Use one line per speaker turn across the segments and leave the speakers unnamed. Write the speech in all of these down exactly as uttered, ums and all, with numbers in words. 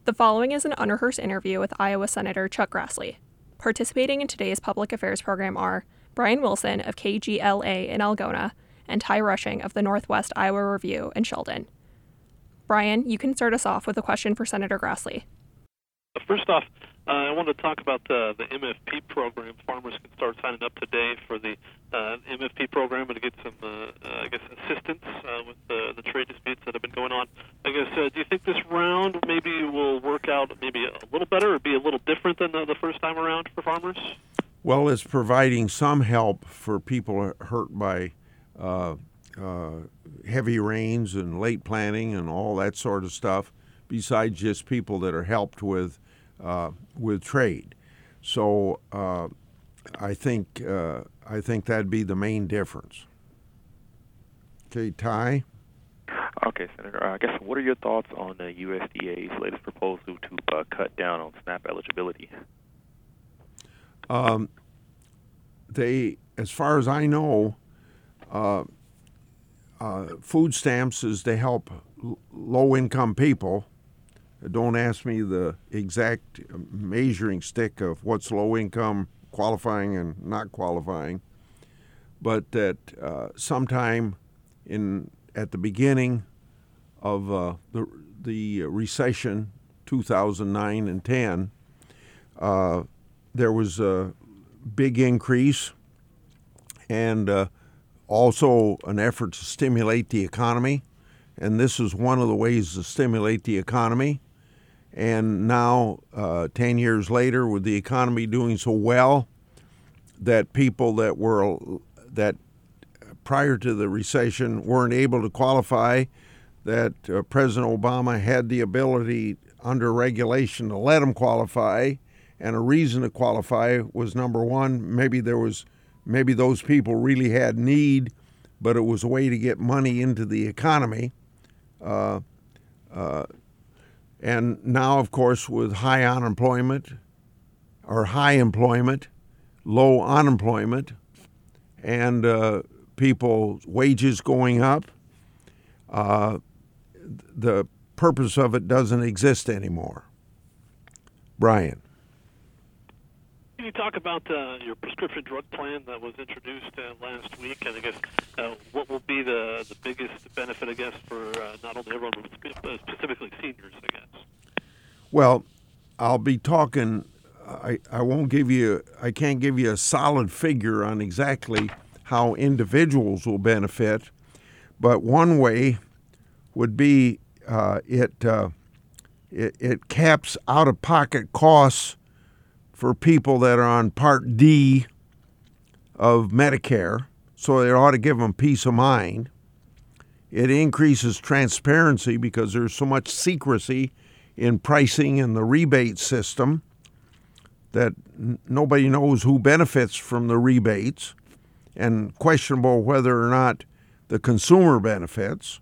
The following is an unrehearsed interview with Iowa Senator Chuck Grassley. Participating in today's public affairs program are Brian Wilson of K G L A in Algona and Ty Rushing of the Northwest Iowa Review in Sheldon. Brian, you can start us off with a question for Senator Grassley.
First off, uh, I want to talk about the, the M F P program. Farmers can start signing up today for the uh, M F P program and to get some, uh, uh, I guess, assistance uh, with the, the trade disputes that have been going on. I guess, uh, do you think this round maybe will work out maybe a little better or be a little different than the, the first time around for farmers?
Well, it's providing some help for people hurt by uh, uh, heavy rains and late planting and all that sort of stuff, besides just people that are helped with uh, with trade. So uh, I think uh, I think that'd be the main difference. Okay, Ty?
Okay, Senator. Uh, I guess what are your thoughts on the U S D A's latest proposal to uh, cut down on SNAP eligibility?
Um, they, as far as I know, uh, uh, food stamps is to help l- low-income people. Don't ask me the exact measuring stick of what's low-income, qualifying, and not qualifying, but that uh, sometime in at the beginning of uh, the the recession, two thousand nine and ten, uh, there was a big increase and uh, also an effort to stimulate the economy. And this is one of the ways to stimulate the economy. And now, uh, ten years later, with the economy doing so well, that people that were, that prior to the recession weren't able to qualify, that uh, President Obama had the ability under regulation to let them qualify. And a reason to qualify was, number one, maybe there was, maybe those people really had need, but it was a way to get money into the economy. Uh, uh, and now, of course, with high unemployment or high employment, low unemployment, and uh, people's wages going up, uh, the purpose of it doesn't exist anymore. Brian.
Can you talk about uh, your prescription drug plan that was introduced uh, last week, and I guess uh, what will be the, the biggest benefit, I guess, for uh, not only everyone, but specifically seniors, I guess?
Well, I'll be talking, I, I won't give you, I can't give you a solid figure on exactly how individuals will benefit, but one way would be uh, it, uh, it, it caps out-of-pocket costs for people that are on Part D of Medicare, so it ought to give them peace of mind. It increases transparency because there's so much secrecy in pricing and the rebate system that n- nobody knows who benefits from the rebates, and questionable whether or not the consumer benefits.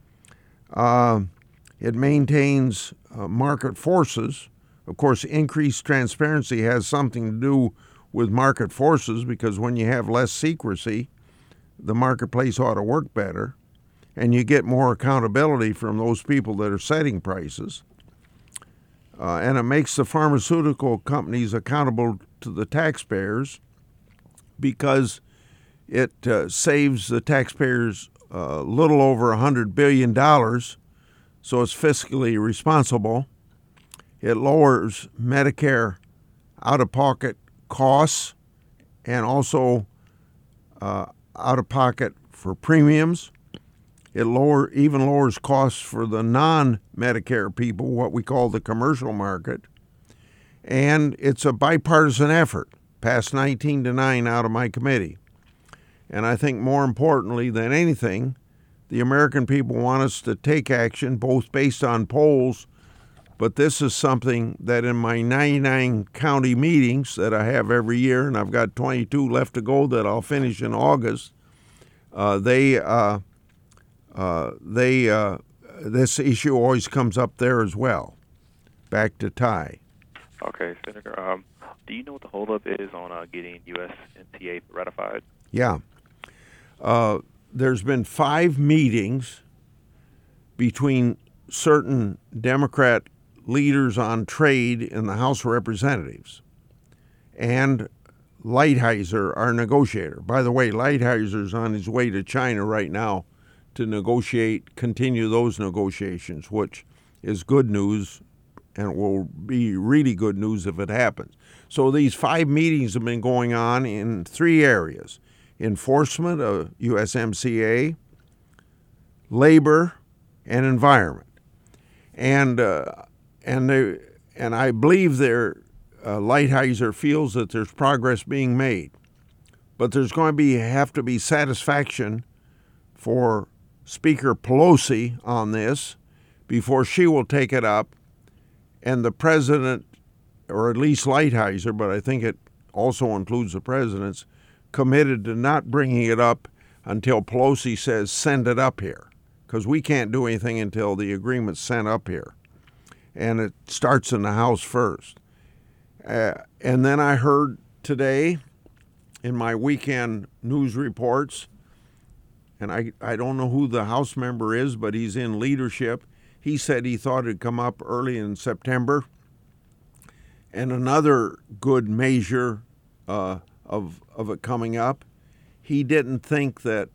Uh, it maintains uh, market forces. Of course, increased transparency has something to do with market forces, because when you have less secrecy, the marketplace ought to work better, and you get more accountability from those people that are setting prices. Uh, and it makes the pharmaceutical companies accountable to the taxpayers, because it uh, saves the taxpayers a little over one hundred billion dollars, so it's fiscally responsible. It lowers Medicare out-of-pocket costs and also uh, out-of-pocket for premiums. It lower even lowers costs for the non-Medicare people, what we call the commercial market. And it's a bipartisan effort, passed nineteen to nine out of my committee. And I think more importantly than anything, the American people want us to take action, both based on polls, but this is something that in my ninety-nine county meetings that I have every year, and I've got twenty-two left to go that I'll finish in August, uh, they, uh, uh, they, uh, this issue always comes up there as well. Back to Ty.
Okay, Senator. Um, do you know what the holdup is on uh, getting U S M T A ratified?
Yeah. Uh, there's been five meetings between certain Democrat leaders on trade in the House of Representatives, and Lighthizer, our negotiator. By the way, Lighthizer's on his way to China right now to negotiate, continue those negotiations, which is good news and will be really good news if it happens. So these five meetings have been going on in three areas: enforcement of U S M C A, labor, and environment. And uh, and they, and I believe they're Uh, Lighthizer feels that there's progress being made, but there's going to be have to be satisfaction for Speaker Pelosi on this before she will take it up, and the president, or at least Lighthizer, but I think it also includes the president's, committed to not bringing it up until Pelosi says send it up here, because we can't do anything until the agreement's sent up here, and it starts in the House first. Uh, and then I heard today in my weekend news reports, and I, I don't know who the House member is, but he's in leadership. He said he thought it'd come up early in September. And another good measure uh, of, of it coming up, he didn't think that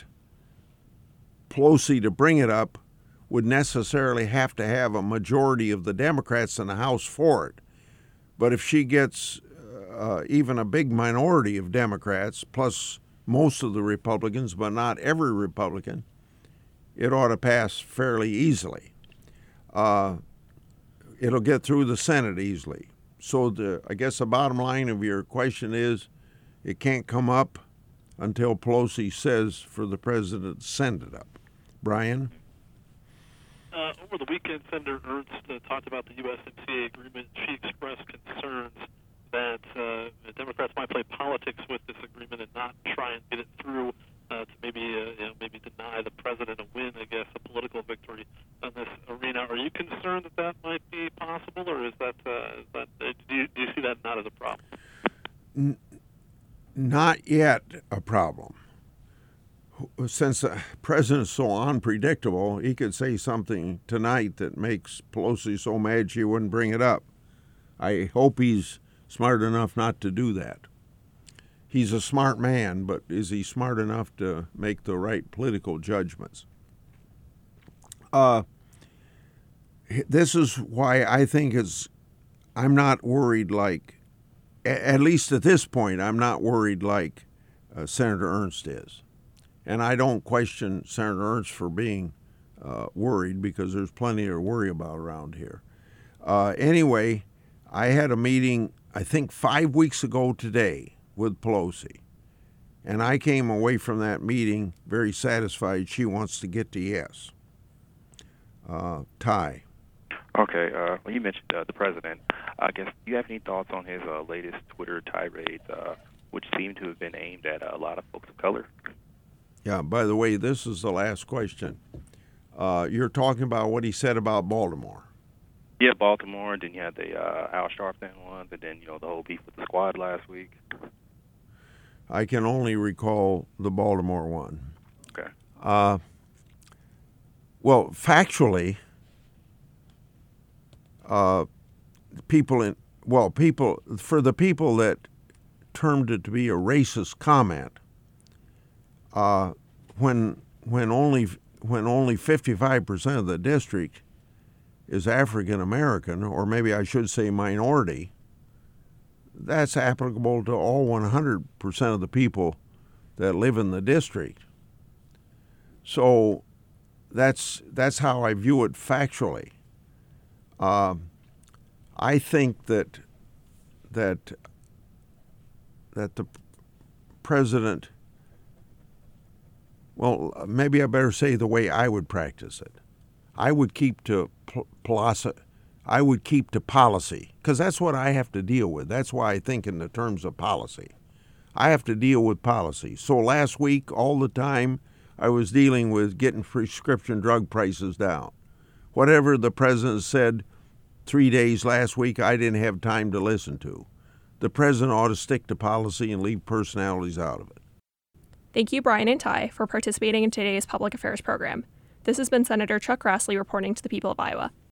Pelosi, to bring it up, would necessarily have to have a majority of the Democrats in the House for it. But if she gets uh, even a big minority of Democrats, plus most of the Republicans, but not every Republican, it ought to pass fairly easily. Uh, it'll get through the Senate easily. So the, I guess the bottom line of your question is it can't come up until Pelosi says for the president to send it up. Brian?
Uh, over the weekend, Senator Ernst uh, talked about the U S M C A agreement. She expressed concerns that uh, the Democrats might play politics with this agreement and not try and get it through uh, to maybe uh, you know, maybe deny the president a win, I guess, a political victory in this arena. Are you concerned that that might be possible, or is that, uh, is that uh, do, you, do you see that not as a problem?
N- not yet a problem. Since the president's so unpredictable, he could say something tonight that makes Pelosi so mad she wouldn't bring it up. I hope he's smart enough not to do that. He's a smart man, but is he smart enough to make the right political judgments? Uh, this is why I think it's, I'm not worried like, at least at this point, I'm not worried like uh, Senator Ernst is. And I don't question Senator Ernst for being uh, worried, because there's plenty to worry about around here. Uh, anyway, I had a meeting, I think five weeks ago today, with Pelosi. And I came away from that meeting very satisfied she wants to get to yes. Uh, Ty.
Okay, uh, well, you mentioned uh, the president. I guess, do you have any thoughts on his uh, latest Twitter tirades, uh, which seem to have been aimed at a lot of folks of color?
Yeah, by the way, this is the last question. Uh, you're talking about what he said about Baltimore.
Yeah, Baltimore, and then you had the uh, Al Sharpton one, and then, you know, the whole beef with the squad last week.
I can only recall the Baltimore one.
Okay.
Uh, well, factually, uh, people in, well, people, for the people that termed it to be a racist comment, Uh, when when only when only fifty-five percent of the district is African American, or maybe I should say minority, that's applicable to all one hundred percent of the people that live in the district. So that's that's how I view it factually. Uh, I think that that that the president. Well, maybe I better say the way I would practice it. I would keep to policy. I would keep to policy, because that's what I have to deal with. That's why I think in the terms of policy. I have to deal with policy. So last week, all the time, I was dealing with getting prescription drug prices down. Whatever the president said three days last week, I didn't have time to listen to. The president ought to stick to policy and leave personalities out of it.
Thank you, Brian and Ty, for participating in today's Public Affairs program. This has been Senator Chuck Grassley reporting to the people of Iowa.